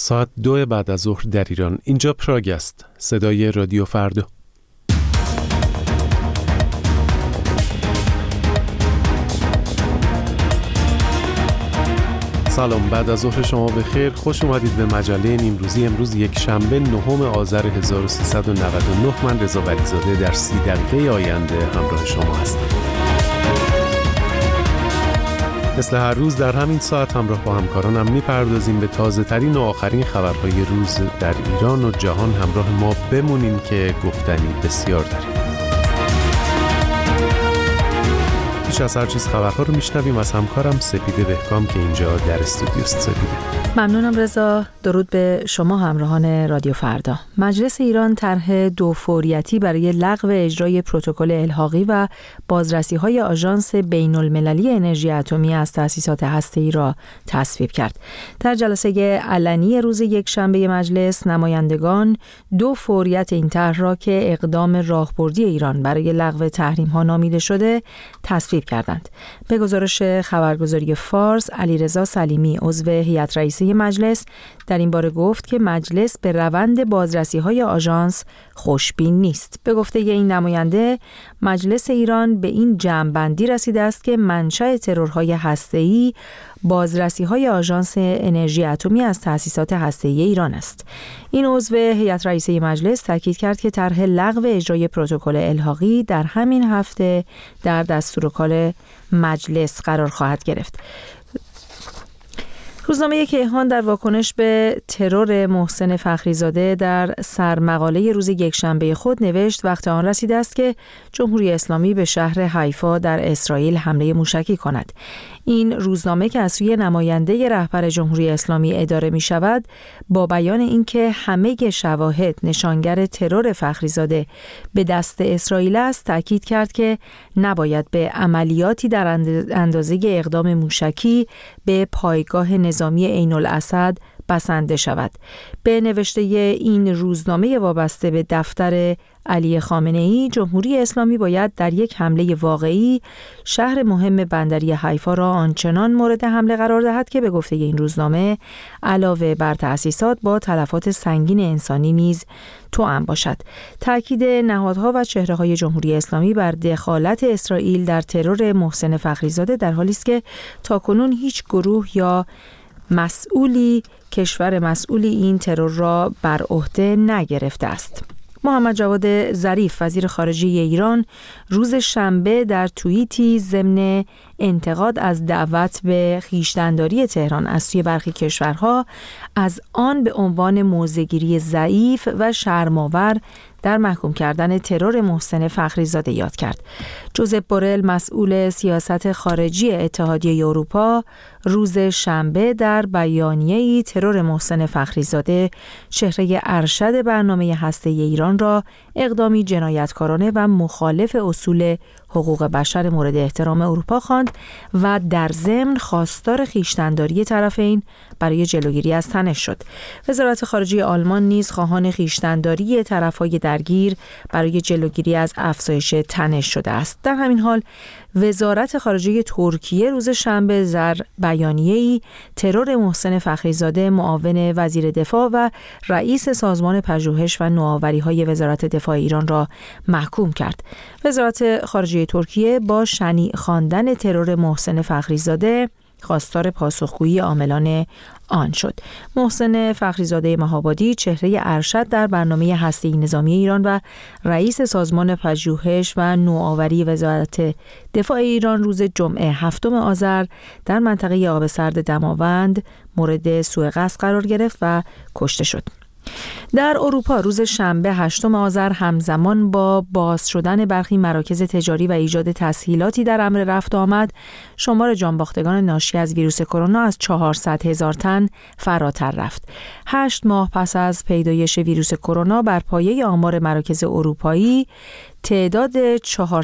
ساعت 2 بعد از ظهر در ایران. اینجا پراگ است. صدای رادیو فردا. سلام، بعد از ظهر شما بخیر. خوش اومدید به مجله نیمروزی. امروز یک شنبه 9 آذر 1399. من رضا ولیزاده در 30 دقیقه آینده همراه شما هستم. مثل هر روز در همین ساعت همراه با همکارانم میپردازیم به تازه ترین و آخرین خبرهای روز در ایران و جهان. همراه ما بمونین که گفتنی بسیار داریم. پیش از هر چیز خبرها رو میشنویم از همکارم سپیده بهکام که اینجا در استودیوست. سپیده. ممنونم رضا. درود به شما همراهان رادیو فردا. مجلس ایران طرح دوفوریتی برای لغو اجرای پروتکل الحاقی و بازرسی‌های آژانس بین‌المللی انرژی اتمی از تأسیسات هسته‌ای را تصویب کرد. در جلسه علنی روز یکشنبه مجلس، نمایندگان دوفوریت این طرح را که اقدام راهبردی ایران برای لغو تحریم‌ها نامیده شده تصویب کردند. به گزارش خبرگزاری فارس، علیرضا سلیمی عضو هیئت رئیسه مجلس در این باره گفت که مجلس به روند بازرسی‌های آژانس خوشبین نیست. به گفته این نماینده، مجلس ایران به این جمع‌بندی رسیده است که منشأ ترورهای هسته‌ای بازرسی‌های آژانس انرژی اتمی از تأسیسات هسته‌ای ایران است. این عضو هیئت رئیسه مجلس تاکید کرد که طرح لغو اجرای پروتکل الحاقی در همین هفته در دستورکار مجلس قرار خواهد گرفت. روزنامه کیهان در واکنش به ترور محسن فخریزاده در سرمقاله روز یکشنبه خود نوشت وقت آن رسیده است که جمهوری اسلامی به شهر حیفا در اسرائیل حمله موشکی کند. این روزنامه که از سوی نماینده رهبر جمهوری اسلامی اداره می شود، با بیان اینکه همه شواهد نشانگر ترور فخریزاده به دست اسرائیل است، تاکید کرد که نباید به عملیاتی در اندازه اقدام موشکی به پایگاه نظامی عین الاسد بسنده شود. به نوشته این روزنامه وابسته به دفتر علی خامنه‌ای، جمهوری اسلامی باید در یک حمله واقعی شهر مهم بندری حیفا را آنچنان مورد حمله قرار دهد که به گفته این روزنامه علاوه بر تأسیسات با تلفات سنگین انسانی نیز توأم باشد. تأکید نهادها و چهره‌های جمهوری اسلامی بر دخالت اسرائیل در ترور محسن فخریزاده در حالی است که تاکنون هیچ گروه یا کشور مسئولی این ترور را بر عهده نگرفته است. محمد جواد ظریف وزیر خارجه ایران روز شنبه در توییتی ضمن انتقاد از دعوت به خویشتن‌داری تهران از سوی برخی کشورها از آن به عنوان موضع‌گیری ضعیف و شرم‌آور در محکوم کردن ترور محسن فخریزاده یاد کرد. جوزپ بورل مسئول سیاست خارجی اتحادیه اروپا روز شنبه در بیانیه‌ای ترور محسن فخریزاده چهره ارشد برنامه هسته‌ای ایران را اقدامی جنایتکارانه و مخالف اصول حقوق بشر مورد احترام اروپا خواند و در ضمن خواستار خویشتن‌داری طرفین برای جلوگیری از تنش شد. وزارت خارجه آلمان نیز خواهان خویشتن‌داری طرف‌های درگیر برای جلوگیری از افزایش تنش شده است. در همین حال وزارت خارجه ترکیه روز شنبه در بیانیه‌ای ترور محسن فخریزاده معاون وزیر دفاع و رئیس سازمان پژوهش و نوآوری‌های وزارت دفاع ایران را محکوم کرد. وزارت خارجه ترکیه با شنیع خواندن ترور محسن فخریزاده خواستار پاسخگویی عاملان آن شد. محسن فخریزاده مهابادی چهره ارشد در برنامه هسته‌ای نظامی ایران و رئیس سازمان پژوهش و نوآوری وزارت دفاع ایران روز جمعه 7 آذر در منطقه آب سرد دماوند مورد سوء قصد قرار گرفت و کشته شد. در اروپا روز شنبه 8 آذر همزمان با باز شدن برخی مراکز تجاری و ایجاد تسهیلاتی در امر رفت آمد، شمار جانباختگان ناشی از ویروس کرونا از 400,000 تن فراتر رفت. 8 ماه پس از پیدایش ویروس کرونا بر پایه آمار مراکز اروپایی تعداد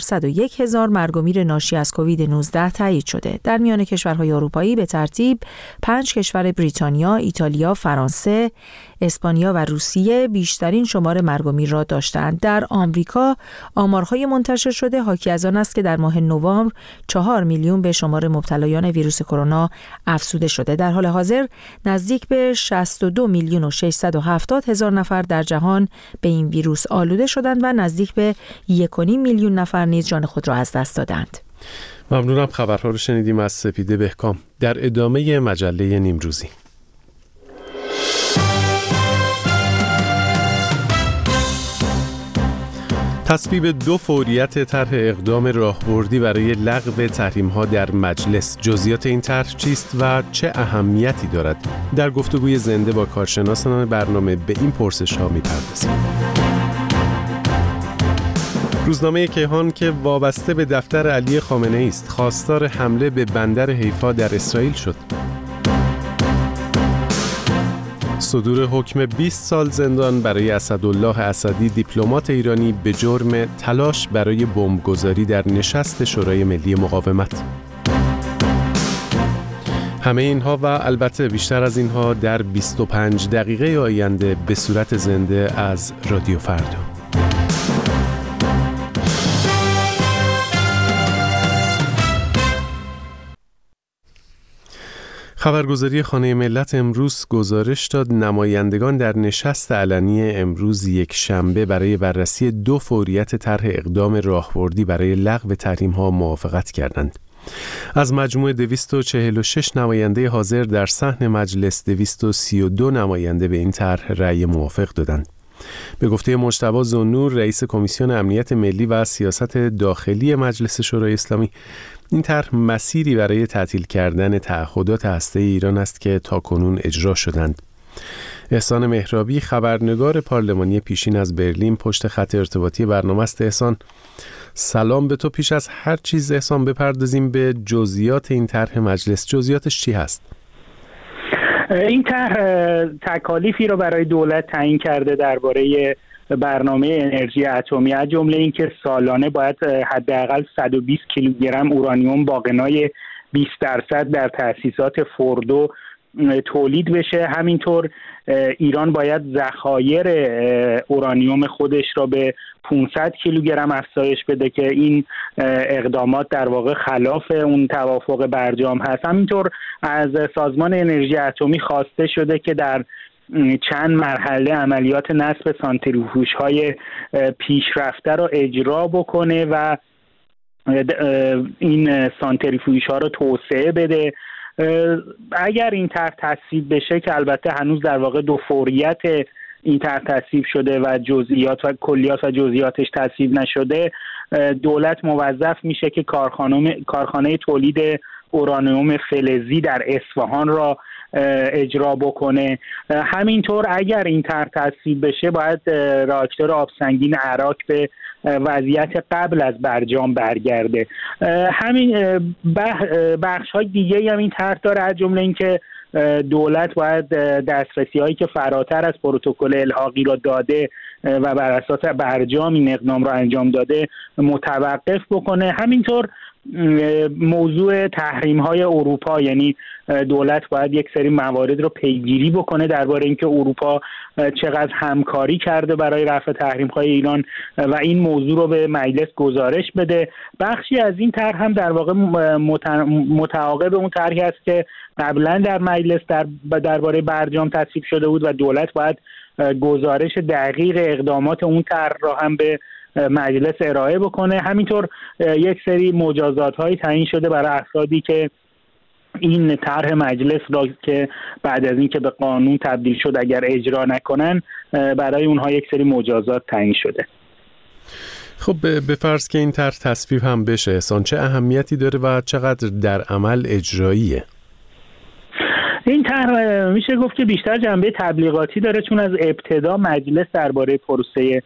401,000 مرگ و میر ناشی از کووید 19 تایید شده. در میان کشورهای اروپایی به ترتیب 5 کشور بریتانیا، ایتالیا، فرانسه، اسپانیا و روسیه روسیه بیشترین شمار مرگ و میر را داشتند. در آمریکا آمارهای منتشر شده حاکی از آن است که در ماه نوامبر 4 میلیون به شمار مبتلایان ویروس کرونا افزوده شده. در حال حاضر نزدیک به 62 میلیون و 670 هزار نفر در جهان به این ویروس آلوده شدند و نزدیک به 1.5 میلیون نفر نیز جان خود را از دست دادند. ممنونم. خبرها رو شنیدیم از سپیده بهکام. در ادامه مجله نیمروزی. تصویب 2 فوریت طرح اقدام راهبردی برای لغو تحریم‌ها در مجلس. جزئیات این طرح چیست و چه اهمیتی دارد؟ در گفتگوی زنده با کارشناسان برنامه به این پرسش‌ها می‌پردازیم. روزنامه کیهان که وابسته به دفتر علی خامنه‌ای است، خواستار حمله به بندر حیفا در اسرائیل شد. صدور حکم 20 سال زندان برای اسدالله اسدی، دیپلمات ایرانی به جرم تلاش برای بمبگذاری در نشست شورای ملی مقاومت. همه اینها و البته بیشتر از اینها در 25 دقیقه آینده به صورت زنده از رادیو فردا. خبرگزاری خانه ملت امروز گزارش داد نمایندگان در نشست علنی امروز یک شنبه برای بررسی 2 فوریت طرح اقدام راهبردی برای لغو تحریم‌ها موافقت کردند. از مجموع 246 نماینده حاضر در صحن مجلس 232 نماینده به این طرح رأی موافق دادند. به گفته مجتبی ذوالنور رئیس کمیسیون امنیت ملی و سیاست داخلی مجلس شورای اسلامی، این طرح مسیری برای تعطیل کردن تعهدات هسته ایران است که تاکنون اجرا شدند. احسان مهرابی خبرنگار پارلمانی پیشین از برلین پشت خط ارتباطی برنامه است. احسان سلام به تو. پیش از هر چیز احسان بپردازیم به جزئیات این طرح مجلس. جزئیاتش چی هست؟ این طرح تکالیفی رو برای دولت تعیین کرده درباره برنامه انرژی اتمی، از جمله اینکه سالانه باید حداقل 120 کیلوگرم اورانیوم با غنای 20% در تأسیسات فوردو تولید بشه. همینطور ایران باید ذخایر اورانیوم خودش را به 500 کیلوگرم افزایش بده که این اقدامات در واقع خلاف اون توافق برجام هست. همینطور از سازمان انرژی اتمی خواسته شده که در چند مرحله عملیات نصب سانتریفیوژهای پیشرفته را اجرا بکنه و این سانتریفیوژها را توسعه بده. اگر این طرح تصویب بشه که البته هنوز در واقع 2 فوریت این طرح تصویب شده و جزئیات و کلیات و جزئیاتش تصویب نشده، دولت موظف میشه که کارخانه تولید اورانیوم فلزی در اصفهان را اجرا بکنه. همینطور اگر این طرح تصویب بشه باید راکتور آبسنگین عراق به وضعیت قبل از برجام برگرده. همین بخش‌های دیگه هم این طرح داره، از جمله اینکه دولت باید دسترسی‌هایی که فراتر از پروتکل الحاقی را داده و بر اساس برجام این اقدام را انجام داده متوقف بکنه. همینطور موضوع تحریم‌های اروپا، یعنی دولت باید یک سری موارد رو پیگیری بکنه درباره اینکه اروپا چقدر همکاری کرده برای رفع تحریم‌های ایران و این موضوع رو به مجلس گزارش بده. بخشی از این طرح هم در واقع متعاقب اون طرحی است که قبلا در مجلس درباره برجام تصویب شده بود و دولت باید گزارش دقیق اقدامات اون طرح را هم به مجلس ارائه بکنه. همینطور یک سری مجازات‌هایی تعیین شده برای افرادی که این طرح مجلس را که بعد از این که به قانون تبدیل شد اگر اجرا نکنن، برای اونها یک سری مجازات تعیین شده. خب به فرض که این طرح تصویب هم بشه، احسان چه اهمیتی داره و چقدر در عمل اجراییه؟ این طرح میشه گفت که بیشتر جنبه تبلیغاتی داره، چون از ابتدا مجلس درباره پروسه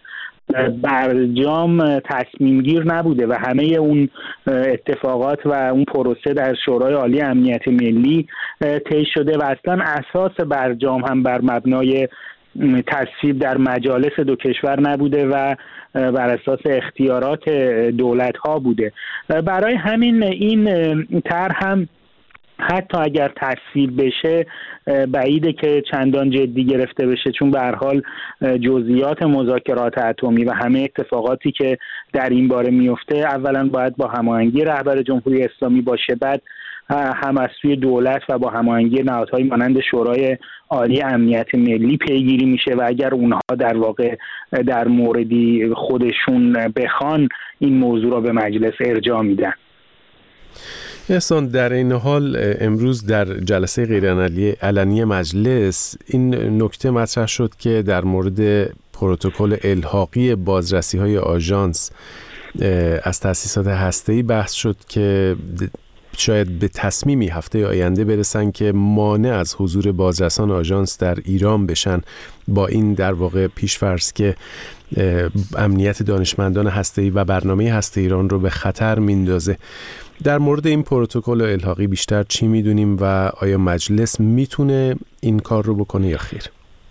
برجام تصمیم گیر نبوده و همه اون اتفاقات و اون پروسه در شورای عالی امنیت ملی طی شده و اصلا اساس برجام هم بر مبنای تصویب در مجالس 2 کشور نبوده و بر اساس اختیارات دولت ها بوده. برای همین این طرح هم حتی اگر تصویب بشه بعیده که چندان جدی گرفته بشه، چون به هر حال جزئیات مذاکرات اتمی و همه اتفاقاتی که در این باره میفته اولا باید با هماهنگی رهبر جمهوری اسلامی باشه، بعد هم از سوی دولت و با هماهنگی نهادهای مانند شورای عالی امنیت ملی پیگیری میشه و اگر اونها در واقع در موردی خودشون بخوان این موضوع را به مجلس ارجاع میدن. احسان، در این حال امروز در جلسه غیرعلنی مجلس این نکته مطرح شد که در مورد پروتکل الحاقی بازرسی‌های آژانس از تأسیسات هسته‌ای بحث شد که شاید به تصمیمی هفته آینده برسن که مانع از حضور بازرسان آژانس در ایران بشن، با این در واقع پیش‌فرض که امنیت دانشمندان هسته‌ای و برنامه هسته ایران رو به خطر میندازه. در مورد این پروتکل الحاقی بیشتر چی میدونیم و آیا مجلس میتونه این کار رو بکنه یا خیر؟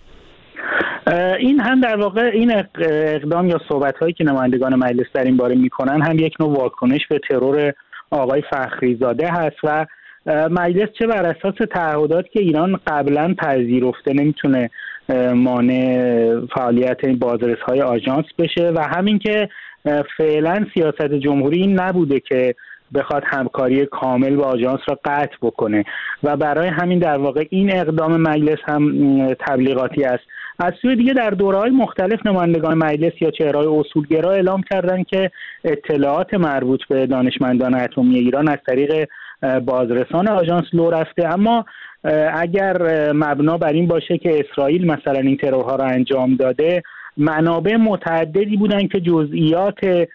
این هم در واقع این اقدام یا صحبت‌هایی که نمایندگان مجلس در این باره میکنن هم یک نوع واکنش به ترور آقای فخریزاده هست و مجلس چه بر اساس تعهدات که ایران قبلا پذیرفته نمیتونه مانع فعالیت این بازرس‌های آژانس بشه و همین که فعلا سیاست جمهوری این نبوده که بخواد همکاری کامل با آژانس را قطع بکنه و برای همین در واقع این اقدام مجلس هم تبلیغاتی است. از سوی دیگه در دوره‌های مختلف نمایندگان مجلس یا چهره‌های اصولگرا اعلام کردند که اطلاعات مربوط به دانشمندان اتمی ایران از طریق بازرسان آژانس لو رفته، اما اگر مبنا بر این باشه که اسرائیل مثلا این ترورها را انجام داده، منابع متعددی بودن که جزئیات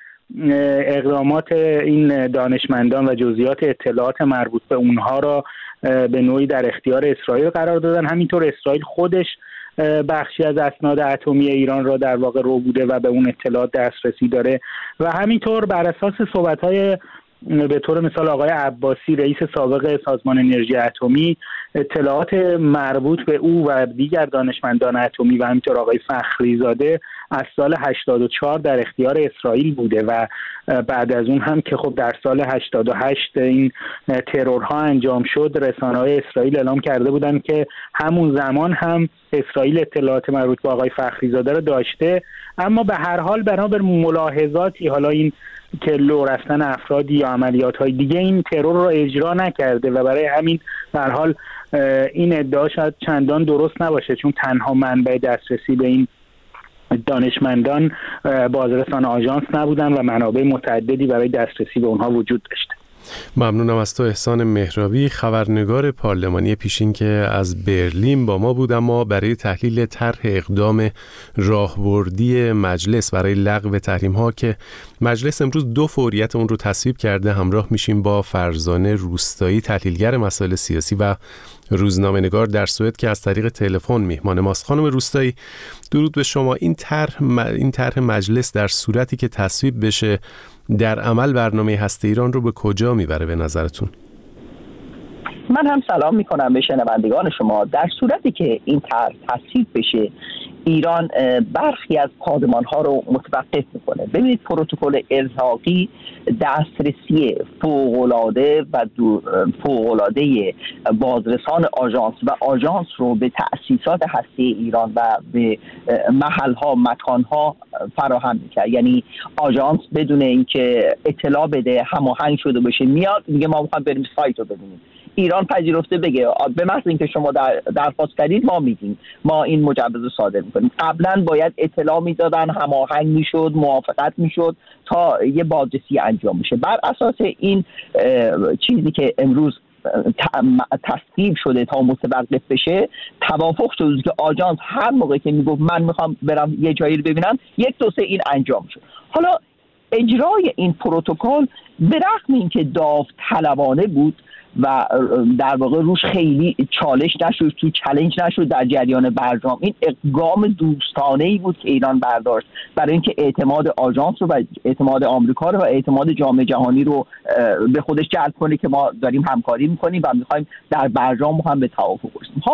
اقدامات این دانشمندان و جزئیات اطلاعات مربوط به اونها را به نوعی در اختیار اسرائیل قرار دادن. همینطور اسرائیل خودش بخشی از اسناد اتمی ایران را در واقع رو بوده و به اون اطلاعات دسترسی داره و همینطور بر اساس صحبت‌های به طور مثال آقای عباسی رئیس سابق سازمان انرژی اتمی، اطلاعات مربوط به او و دیگر دانشمندان اتمی و همینطور آقای فخریزاده از سال 84 در اختیار اسرائیل بوده و بعد از اون هم که خب در سال 88 این ترورها انجام شد، رسانه‌های اسرائیل اعلام کرده بودند که همون زمان هم اسرائیل اطلاعات مربوط به آقای فخریزاده را داشته، اما به هر حال بنابر ملاحظاتی حالا این که لو رفتن افرادی یا عملیات‌های دیگه این ترور را اجرا نکرده و برای همین به هر حال این ادعا شاید چندان درست نباشه، چون تنها منبع دسترسی به این دانشمندان بازرسان آژانس نبودن و منابع متعددی برای دسترسی به اونها وجود داشته. ممنونم از تو احسان مهرابی، خبرنگار پارلمانی پیشین که از برلین با ما بود. اما برای تحلیل طرح اقدام راهبردی مجلس برای لغو تحریم‌ها که مجلس امروز 2 فوریت اون رو تصویب کرده همراه میشیم با فرزانه روستایی، تحلیلگر مسائل سیاسی و روزنامه‌نگار در سوئد که از طریق تلفن میهمان ماست. خانم روستایی، درود به شما. این طرح مجلس در صورتی که تصویب بشه در عمل برنامه هسته ایران رو به کجا میبره به نظرتون؟ من هم سلام میکنم به شنوندگان شما. در صورتی که این طرح تصویب بشه، ایران برخی از پادمان‌ها رو متوقف میکنه. ببینید، پروتکل الحاقی دسترسی فوق‌العاده و فوق‌العاده بازرسان آژانس و آژانس رو به تأسیسات هسته ایران و به محل‌ها، مکان‌ها فراهم می‌کنه. یعنی آژانس بدون اینکه اطلاع بده، هماهنگ شده باشه، میاد میگه ما می‌خوایم بریم سایت رو ببینیم. ایران پذیرفته بگه به محض اینکه شما درخواست کردید ما میگیم، ما این مجوز رو صادر میکنیم. قبلا باید اطلاع میدادن، هماهنگ میشد، موافقت میشد تا یه بازرسی انجام میشه. بر اساس این چیزی که امروز تصویب شده تا متوقف بشه، توافق شده که آژانس هر موقع که میگفت من میخوام برم یه جایی رو ببینم، 1 2 3 این انجام شد. حالا اجرای این پروتکل به رغم اینکه داوطلبانه بود و در واقع روش خیلی چالش نشد، تو چالش نشد در جریان برجام، این اقدام دوستانه‌ای بود که ایران برداشت برای اینکه اعتماد آژانس رو و اعتماد آمریکا رو و اعتماد جامعه جهانی رو به خودش جلب کنه که ما داریم همکاری میکنیم و میخوایم در برجام هم به توافق برسیم.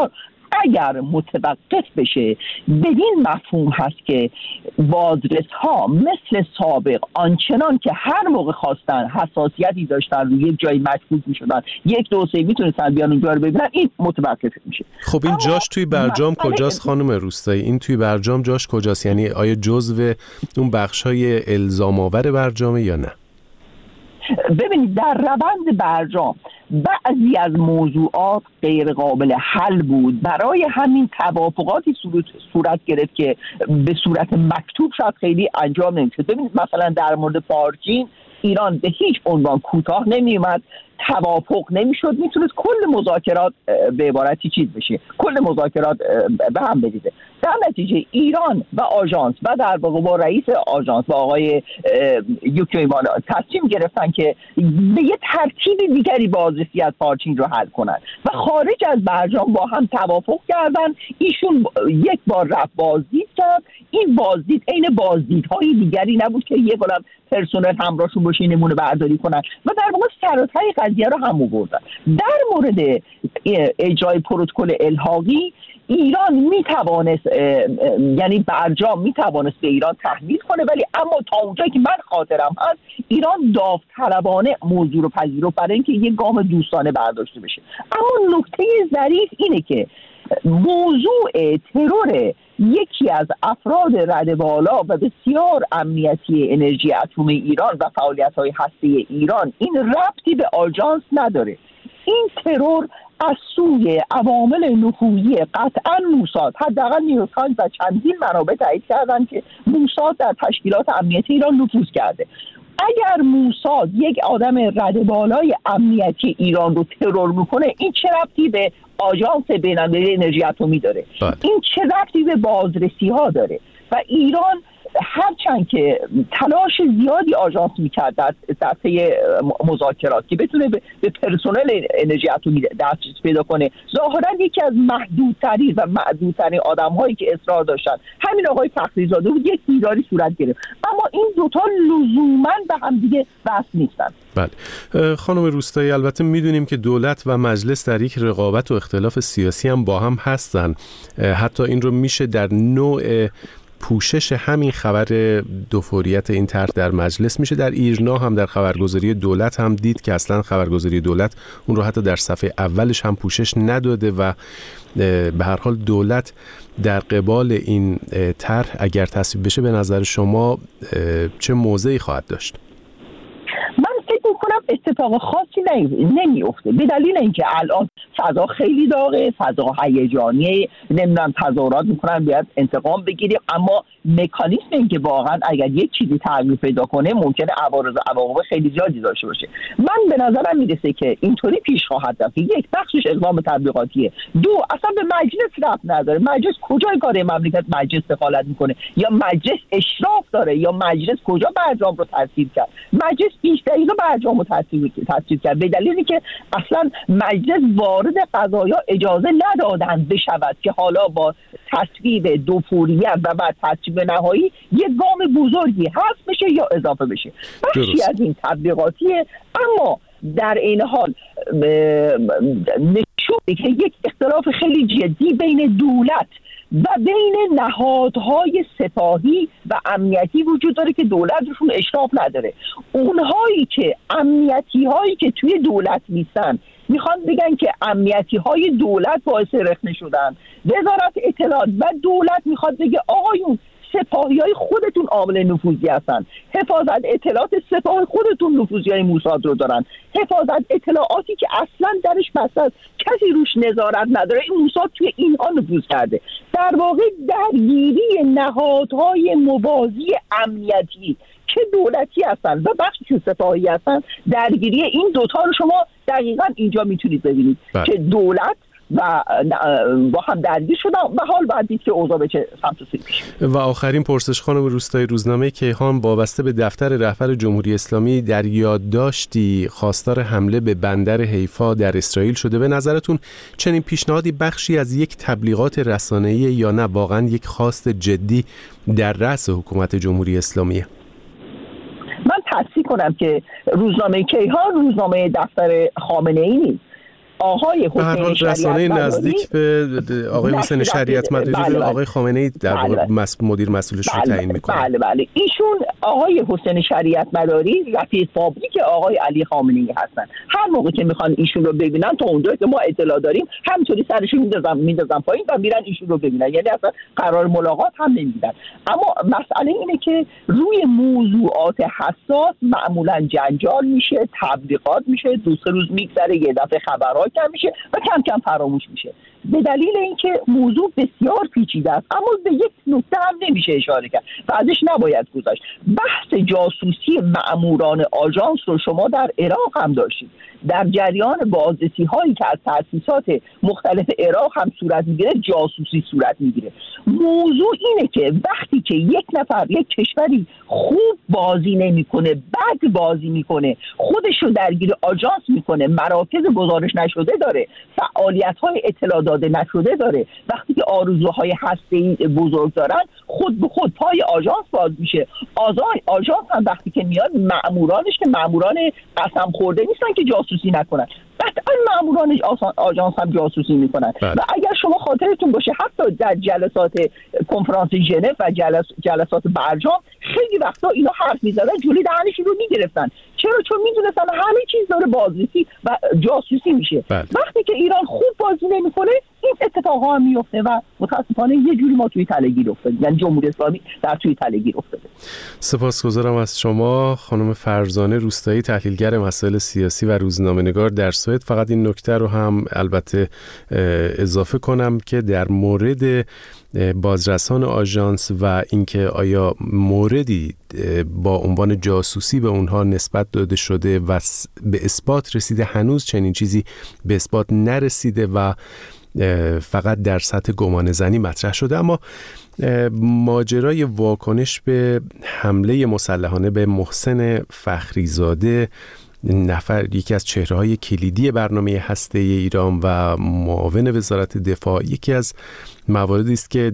اگر متوقف بشه بدین مفهوم هست که بازرس ها مثل سابق آنچنان که هر موقع خواستن حساسیتی داشتن روی یک جایی مشغول میشدن 1 2 3 میتونستن بیان اونجا رو ببینن، این متوقف میشه. خب این جاش توی برجام کجاست خانم روستایی؟ این توی برجام جاش کجاست؟ یعنی آیا جزو اون بخشای الزام آور برجامه یا نه؟ ببینید در روند برجام بعضی از موضوعات غیر قابل حل بود، برای همین توافقاتی صورت گرفت که به صورت مکتوب شاید خیلی انجام نمیشد. ببینید مثلا در مورد پارچین ایران به هیچ عنوان کوتاه نمیومد، توافق نمیشد، میتونست کل مذاکرات به عبارتی چیز بشه، کل مذاکرات به هم بریزه. در نتیجه ایران و آژانس و در واقع با رئیس آژانس و آقای یوکیمان تصمیم گرفتن که به یه ترتیب دیگری بازرسی از پارچین رو حل کنن و خارج از برجام با هم توافق کردن. ایشون یک بار رفت بازدید کرد، این بازدید عین بازدیدهای دیگری نبود که یک عالم پرسنل همراهشون باشه نمونه برداری کنن و در واقع سرتای قضیه رو هم آوردن. در مورد اجرای پروتکل الحاقی ایران میتوانست، یعنی برجام میتوانست به ایران تحمیل کنه، ولی اما تا اونجایی که من خاطرم هست ایران داوطلبانه موضوع رو پذیرفت برای اینکه یک گام دوستانه برداشته بشه. اما نکته ظریف اینه که موضوع ترور یکی از افراد رده بالا و بسیار امنیتی انرژی اتمی ایران و فعالیت‌های هسته‌ای ایران این ربطی به آژانس نداره. این ترور از سوی عوامل نفوذی قطعا موساد، حداقل نیویورک تایمز و چندین منابع تایید کردن که موساد در تشکیلات امنیتی ایران نفوذ کرده. اگر موساد یک آدم رده بالای امنیتی ایران رو ترور میکنه، این چه ربطی به آژانس بین‌المللی انرژی اتمی داره؟ این چه ربطی به بازرسی ها داره؟ و ایران هرچند که تلاش زیادی آژانس میکرد در طی مذاکرات که بتونه به پرسنل انرژی اتمی دسترسی پیدا کنه، ظاهرا یکی از محدودترین و معدودترین آدم‌هایی که اصرار داشتن همین آقای فخریزاده بود، یک دیداری صورت گرفت. اما این دوتا لزوماً به هم دیگه وصل نیستن. بله خانم روستایی، البته میدونیم که دولت و مجلس در یک رقابت و اختلاف سیاسی هم با هم هستن. حتی این رو میشه در نوع پوشش همین خبر دوفوریت این طرح در مجلس میشه در ایرنا هم در خبرگزاری دولت هم دید که اصلا خبرگزاری دولت اون رو حتی در صفحه اولش هم پوشش نداده و به هر حال دولت در قبال این طرح اگر تصویب بشه به نظر شما چه موضعی خواهد داشت؟ اتفاق خاصی نمیفته، به دلیل اینکه الان فضا خیلی داغه، فضا هیجانیه، نمیدونم تظاهرات میکنن باید انتقام بگیریم، اما مکانیزم این که واقعا اگر یک چیزی تغییر پیدا کنه ممکنه عوارض و عواقب خیلی زیادی داشته باشه. من به نظرم میرسه که اینطوری پیش خواهد رفت که یک بخشش اقدام تبلیغاتیه، دو اصلا به مجلس ربط نداره. مجلس کجای کار مملکت مجلس دخالت میکنه؟ یا مجلس اشراف داره؟ یا مجلس کجا برجام رو تصویب کرد؟ مجلس 20 دقیقه برجام رو تصویب کرد، به دلیلی که اصلا مجلس وارد قضایا اجازه ندادن بشود که حالا با تصویب دوفوریت و بعد تصویب نهایی یک گام بزرگی حذف بشه یا اضافه بشه. بخشی از این تبلیغاتیه، اما در این حال نشون میده که یک اختلاف خیلی جدی بین دولت و بین نهادهای سپاهی و امنیتی وجود داره که دولتشون اشراف نداره. اونهایی که امنیتی هایی که توی دولت نیستن میخوان بگن که امنیتی های دولت باعث رخنه شدن. وزارت اطلاعات و دولت میخواد بگه آقایون سپاهی های خودتون عامل نفوذی هستن، حفاظت اطلاعات سپاه خودتون نفوذی های موساد رو دارن، حفاظت اطلاعاتی که اصلا درش بسته است کسی روش نظارت نداره، این موساد توی اینها نفوذ کرده. در واقع درگیری نهادهای موازی امنیتی که دولتی هستن و بخشی که سپاهی هستن، درگیری این دوتا رو شما دقیقاً اینجا میتونید ببینید که دولت و با هم درگیر شدن و حال بعد دید که اوضاع به چه سمت سوی پیش. و آخرین پرسش خانم روستایی، روزنامه کیهان وابسته به دفتر رهبر جمهوری اسلامی در یادداشتی خواستار حمله به بندر حیفا در اسرائیل شده. به نظرتون چنین پیشنهادی بخشی از یک تبلیغات رسانه‌ای یا نه واقعا یک خواست جدی در رأس حکومت جمهوری اسلامیه؟ من تصحیح کنم که روزنامه کیهان روزنامه دفتر خامنه‌ای نیست. آقای حسین رسانه نزدیک به آقای حسین شریعت مداری رو آقای خامنه‌ای در واقع مدیر مسئولش رو تعیین میکنه. بله ایشون آقای حسین شریعت مداری رفیق فابریک آقای علی خامنه‌ای هستن. هر موقع که میخوان ایشون رو ببینن تا اونجایی که ما اطلاع داریم همینطوری سرشون میندازن پایین و میرن ایشون رو ببینن، یعنی اصلا قرار ملاقات هم نمیدن. اما مسئله اینه که روی موضوعات حساس معمولا جنجال میشه، تبلیغات میشه، 2-3 روز میگذره یه دفعه خبرها کم میشه و کم کم فراموش میشه، به دلیل اینکه موضوع بسیار پیچیده است. اما به یک نکته هم نمیشه اشاره کرد و ازش نباید گذشت. بحث جاسوسی مأموران آژانس رو شما در عراق هم داشتید. در جریان بازرسی هایی که از تأسیسات مختلف عراق هم صورت میگیره، جاسوسی صورت میگیره. موضوع اینه که وقتی که یک نفر یک کشوری خوب بازی نمیکنه، بد بازی میکنه، خودش رو درگیر آژانس میکنه، مراکز گزارش نشده داره، فعالیت های اطلاع داده نشده داره، وقتی که آرزوهای هسته‌ای بزرگ دارن، خود به خود پای آژانس باز میشه. آژانس هم وقتی که میاد مأمورانش که مأموران قسم خورده نیستن که جاسوسی نکنن، قطعا مأموران آژانس هم جاسوسی میکنن. و اگر شما خاطرتون باشه حتی در جلسات کنفرانس ژنو و جلسات برجام خیلی وقتا اینا حرف میزدن جلوی دهنشون رو میگرفتن. چرا؟ چون میدونستن همه چیز داره بازرسی و جاسوسی میشه. وقتی که ایران خوب بازی نمیکنه این اتفاقا هم میفته و متاسفانه یه جوری ما توی تله‌گیر افتادیم، یعنی جمهوری اسلامی در توی تله‌گیر افتاده. سپاسگزارم از شما خانم فرزانه روستایی، تحلیلگر مسائل سیاسی و روزنامه‌نگار در سوئد. فقط این نکته رو هم البته اضافه کنم که در مورد بازرسان آژانس و اینکه آیا موردی با عنوان جاسوسی به اونها نسبت داده شده و به اثبات رسیده، هنوز چنین چیزی به اثبات نرسیده و فقط در سطح گمان زنی مطرح شده. اما ماجرای واکنش به حمله مسلحانه به محسن فخریزاده، یکی از چهره‌های کلیدی برنامه هسته‌ای ایران و معاون وزارت دفاع، یکی از مواردی است که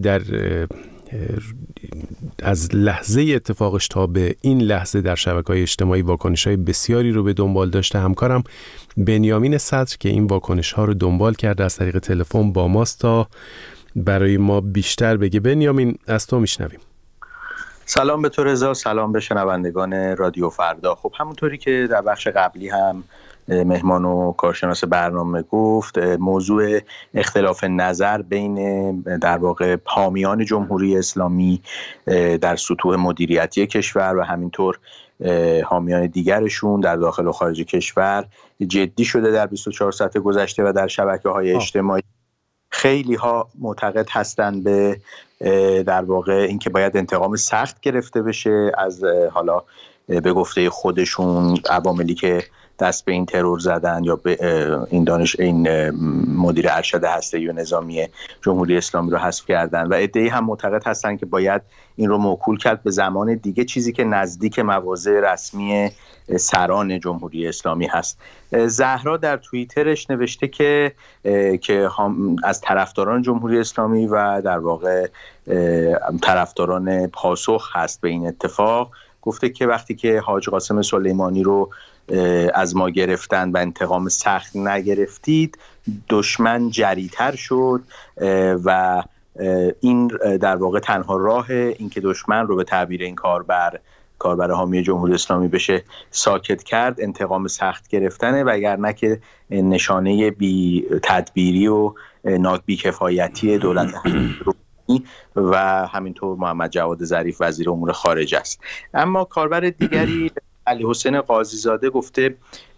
از لحظه اتفاقش تا به این لحظه در شبکه‌های اجتماعی واکنش‌های بسیاری رو به دنبال داشته. همکارم بنیامین صدر که این واکنش‌ها رو دنبال کرده از طریق تلفن با ماست تا برای ما بیشتر بگه. بنیامین، از تو میشنویم. سلام به تو رضا، سلام به شنوندگان رادیو فردا. خب همونطوری که در بخش قبلی هم مهمان و کارشناس برنامه گفت، موضوع اختلاف نظر بین در واقع حامیان جمهوری اسلامی در سطوح مدیریتی کشور و همینطور حامیان دیگرشون در داخل و خارج کشور جدی شده در 24 ساعت گذشته و در شبکه‌های اجتماعی. خیلی ها معتقد هستند به در واقع اینکه باید انتقام سخت گرفته بشه از حالا به گفته خودشون عواملی که دست به این ترور زدن یا به این مدیر ارشد هسته‌ای و نظامی جمهوری اسلامی رو حذف کردن، و عده‌ای هم معتقد هستن که باید این رو موکول کرد به زمان دیگه، چیزی که نزدیک مواضع رسمی سران جمهوری اسلامی هست. زهرا در توییترش نوشته که از طرفداران جمهوری اسلامی و در واقع طرفداران پاسخ هست به این اتفاق، گفته که وقتی که حاج قاسم سلیمانی رو از ما گرفتن و انتقام سخت نگرفتید، دشمن جری‌تر شد و این در واقع تنها راه این که دشمن رو به تعبیر این کاربر حامی جمهوری اسلامی بشه ساکت کرد انتقام سخت گرفتنه، وگرنه که نشانه بی تدبیری و بی‌کفایتی دولت و همینطور محمد جواد ظریف وزیر امور خارجه است. اما کاربر دیگری علی حسین قاضی زاده گفته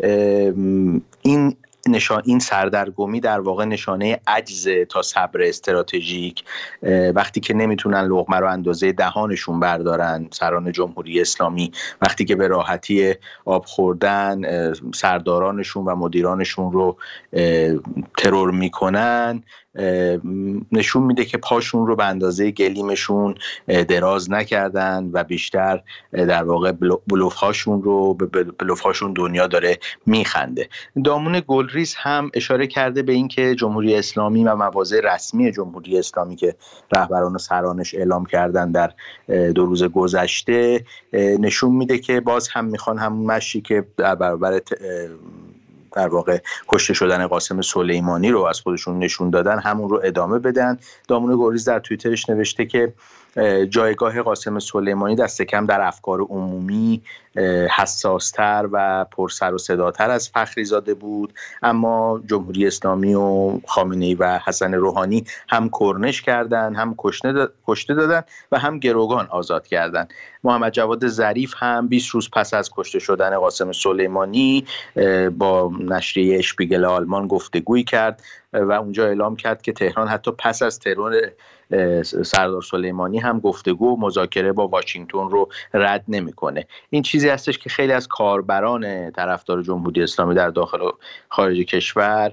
این سردرگمی در واقع نشانه عجز تا صبر استراتژیک، وقتی که نمیتونن لقمه رو اندازه دهانشون بردارن سران جمهوری اسلامی، وقتی که به راحتی آب خوردن سردارانشون و مدیرانشون رو ترور میکنن، نشون میده که پاشون رو به اندازه گلیمشون دراز نکردن و بیشتر در واقع بلوفهاشون دنیا داره میخنده. دامون گلریز هم اشاره کرده به این که جمهوری اسلامی و مواضع رسمی جمهوری اسلامی که رهبران و سرانش اعلام کردن در 2 روز گذشته نشون میده که باز هم میخوان همون مشی که در برابر در واقع کشته شدن قاسم سلیمانی رو از خودشون نشون دادن همون رو ادامه بدن. دامون گلریز در توییترش نوشته که جایگاه قاسم سلیمانی دست کم در افکار عمومی حساستر و پرسر و صداتر از فخریزاده بود، اما جمهوری اسلامی و خامنه‌ای و حسن روحانی هم کرنش کردن، هم کشته دادن و هم گروگان آزاد کردن. محمد جواد ظریف هم 20 روز پس از کشته شدن قاسم سلیمانی با نشریه اشپیگل آلمان گفتگویی کرد و اونجا اعلام کرد که تهران حتی پس از ترور سردار سلیمانی هم گفتگو و مذاکره با واشنگتن رو رد نمیکنه. این چیزی هستش که خیلی از کاربران طرفدار جمهوری اسلامی در داخل و خارج کشور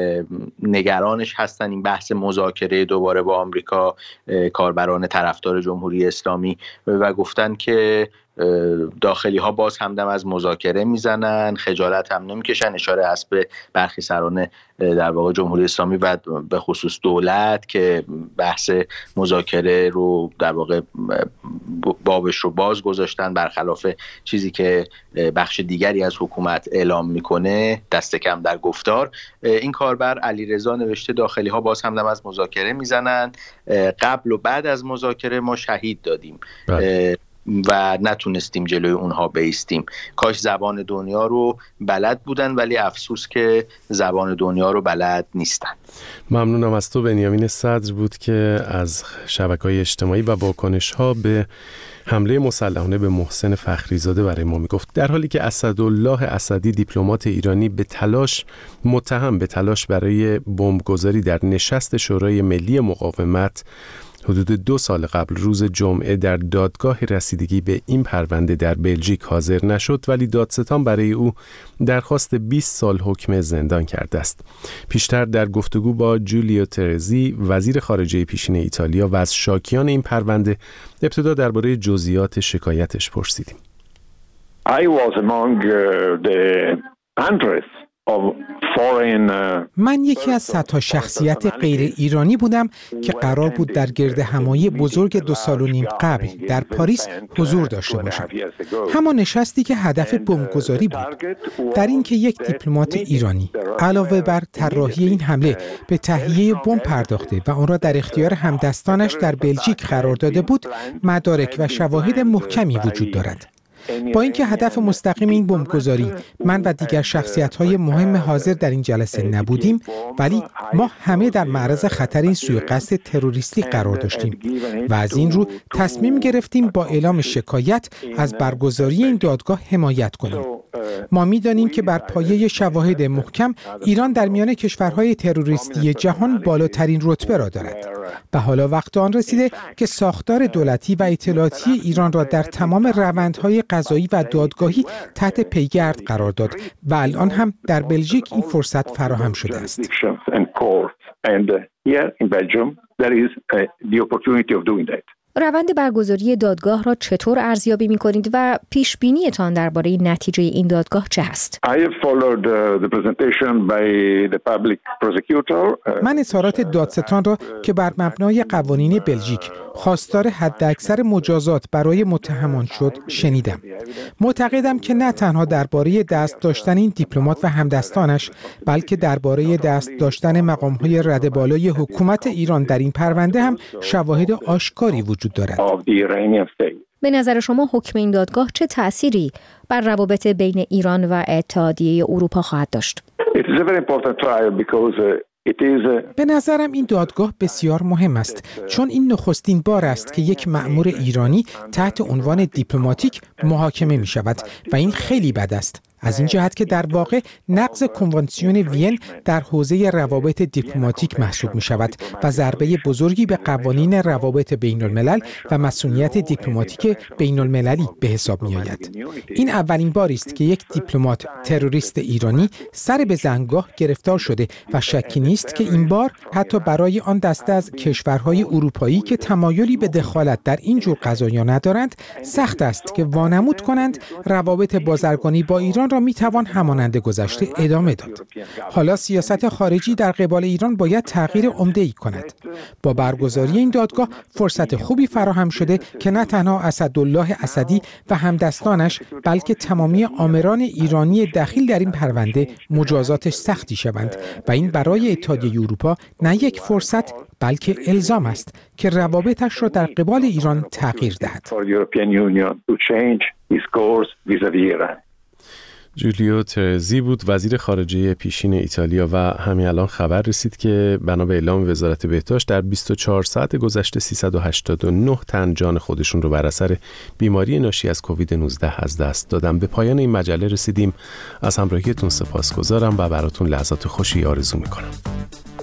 نگرانش هستن. این بحث مذاکره دوباره با آمریکا، کاربران طرفدار جمهوری اسلامی، و گفتن که داخلی ها باز همدم از مذاکره میزنن، خجالت هم نمیکشن. اشاره هست به برخی سران در واقع جمهوری اسلامی و به خصوص دولت که بحث مذاکره رو در واقع بابش رو باز گذاشتن، برخلاف چیزی که بخش دیگری از حکومت اعلام میکنه دست کم در گفتار. این کاربر علیرضا نوشته داخلی ها باز همدم از مذاکره میزنن، قبل و بعد از مذاکره ما شهید دادیم و نتونستیم جلوی اونها بایستیم. کاش زبان دنیا رو بلد بودن، ولی افسوس که زبان دنیا رو بلد نیستن. ممنونم از تو. بنیامین صدر بود که از شبکه‌های اجتماعی و واکنش‌ها به حمله مسلحانه به محسن فخریزاده برای ما میگفت. در حالی که اسدالله اسدی دیپلمات ایرانی متهم به تلاش برای بمبگذاری در نشست شورای ملی مقاومت حدود 2 سال قبل روز جمعه در دادگاه رسیدگی به این پرونده در بلژیک حاضر نشد، ولی دادستان برای او درخواست 20 سال حکم زندان کرده است. پیشتر در گفتگو با جولیو ترزی وزیر خارجه پیشین ایتالیا و از شاکیان این پرونده ابتدا درباره جزئیات شکایتش پرسیدیم. I was among the hundreds of من یکی از صدها شخصیت غیر ایرانی بودم که قرار بود در گرد همایی بزرگ 2.5 سال قبل در پاریس حضور داشته باشم. همان نشستی که هدف بمبگذاری بود. در این که یک دیپلمات ایرانی علاوه بر طراحی این حمله به تهیه بمب پرداخته و آن را در اختیار همدستانش در بلژیک قرار داده بود، مدارک و شواهد محکمی وجود دارد. با اینکه هدف مستقیم این بمبگذاری من و دیگر شخصیت‌های مهم حاضر در این جلسه نبودیم، ولی ما همه در معرض خطر این سوء قصد تروریستی قرار داشتیم و از این رو تصمیم گرفتیم با اعلام شکایت از برگزاری این دادگاه حمایت کنیم. ما می‌دانیم که بر پایه شواهد محکم ایران در میان کشورهای تروریستی جهان بالاترین رتبه را دارد و حالا وقت آن رسیده که ساختار دولتی و اطلاعاتی ایران را در تمام روندهای قضایی و دادگاهی تحت پیگرد قرار داد و الان هم در بلژیک این فرصت فراهم شده است. روند برگزاری دادگاه را چطور ارزیابی می‌کنید و پیش بینی‌تان درباره نتیجه این دادگاه چه است؟ من اظهارات دادستان را که بر مبنای قوانین بلژیک خواستار حداکثر مجازات برای متهمان شد شنیدم. معتقدم که نه تنها درباره دست داشتن این دیپلمات و همدستانش، بلکه درباره دست داشتن مقام‌های رده بالای حکومت ایران در این پرونده هم شواهد آشکاری وجود دارد. به نظر شما حکم این دادگاه چه تأثیری بر روابط بین ایران و اتحادیه اروپا خواهد داشت؟ به نظرم این دادگاه بسیار مهم است، چون این نخستین بار است که یک مأمور ایرانی تحت عنوان دیپلماتیک محاکمه می شود و این خیلی بد است. از این جهت که در واقع نقض کنوانسیون وین در حوزه روابط دیپلماتیک محسوب می شود و ضربه بزرگی به قوانین روابط بین الملل و مسئولیت دیپلماتیک بین المللی به حساب می آید. این اولین بار است که یک دیپلمات تروریست ایرانی سر به زنگاه گرفتار شده و شکی نیست که این بار حتی برای آن دسته از کشورهای اروپایی که تمایلی به دخالت در این جور قضایا ندارند سخت است که وانمود کنند روابط بازرگانی با ایران ایران را میتوان همانند گذشته ادامه داد. حالا سیاست خارجی در قبال ایران باید تغییر عمده‌ای کند. با برگزاری این دادگاه فرصت خوبی فراهم شده که نه تنها اسدالله اسدی و همدستانش بلکه تمامی آمران ایرانی دخیل در این پرونده مجازاتش سختی شوند و این برای اتحادیه اروپا نه یک فرصت بلکه الزام است که روابطش را در قبال ایران تغییر دهد. جولیو ترزی بود، وزیر خارجه پیشین ایتالیا، و همین الان خبر رسید که بنا به اعلام وزارت بهداشت در 24 ساعت گذشته 389 تن جان خودشون رو بر اثر بیماری ناشی از کووید 19 از دست دادن. به پایان این مجله رسیدیم. از همراهیتون سپاسگزارم و براتون لحظات خوشی آرزو میکنم.